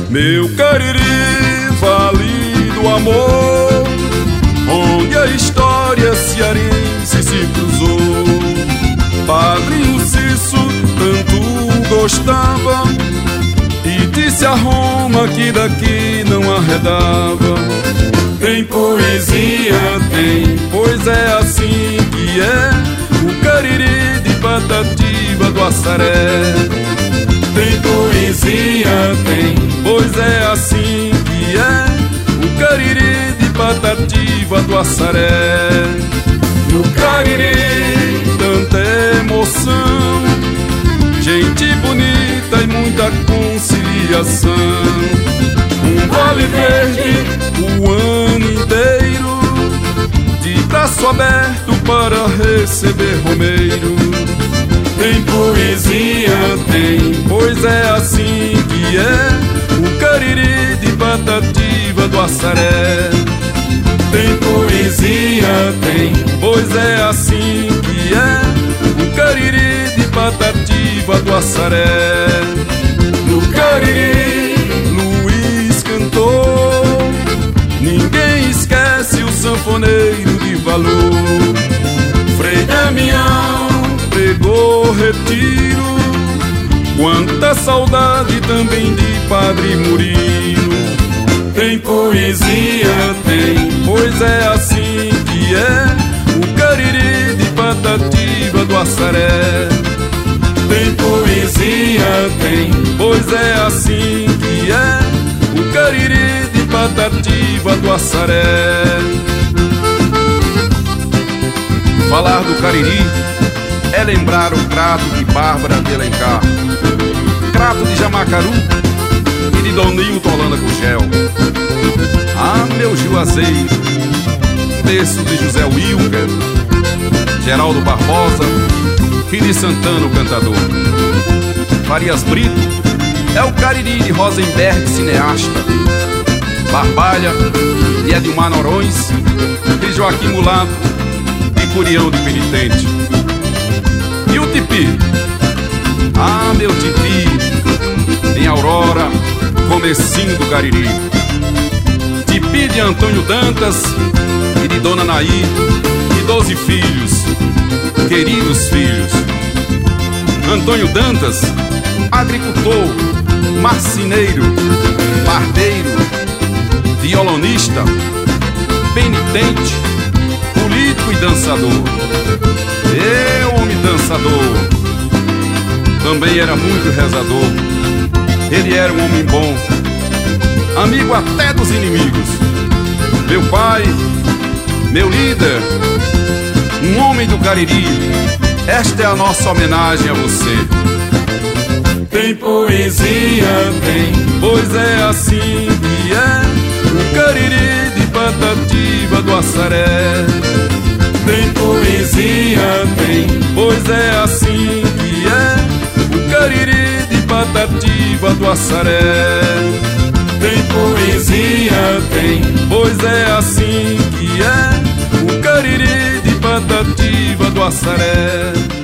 Meu Cariri, vale do amor, onde a história cearense se cruzou. Padrinho Cício tanto gostava e disse a Roma que daqui não arredava. Tem poesia, tem, pois é assim que é o Cariri de Patativa do Assaré. Tem poesia, tem, pois é assim que é o Cariri de Patativa do Assaré. No Cariri, tanta emoção, gente bonita e muita conciliação. Um vale verde o ano inteiro, de braço aberto para receber romeiro. Tem poesia, tem, pois é assim que é o Cariri de Patativa do Assaré. Tem poesia, tem, pois é assim que é o Cariri de Patativa do Assaré. No Cariri, Luiz cantou, ninguém esquece o sanfoneiro de valor. Frei Damião pregou retiro, quanta saudade também de Padre Murilo. Tem poesia, tem, pois é assim que é o Cariri de Patativa do Assaré. Tem poesia, tem, pois é assim que é o Cariri de Patativa do Assaré. Falar do Cariri é lembrar o crato de Bárbara de Alencar, crato de Jamacaru e de Dom Nilton Holanda Gugel. Ah, meu Juazeiro, texto de José Wilker, Geraldo Barbosa e de Santana o cantador. Farias Brito é o Cariri de Rosenberg, cineasta. Barbalha e Edmar Norões e Joaquim Mulato e Curião de Penitente. E o Tipi? Ah, meu Tipi, em Aurora, comecinho do Cariri. Tipi de Antônio Dantas e de Dona Naí e 12 filhos, queridos filhos. Antônio Dantas, agricultor, marceneiro, pardeiro, violonista, penitente, político e dançador. Homem dançador, também era muito rezador. Ele era um homem bom, amigo até dos inimigos. Meu pai, meu líder, um homem do Cariri, esta é a nossa homenagem a você. Tem poesia, tem, pois é assim que é o Cariri de Patativa do Assaré. Tem poesia, tem, pois é assim que é o Cariri de Patativa do Assaré. Tem poesia, tem, pois é assim que é o Cariri de Patativa do Assaré.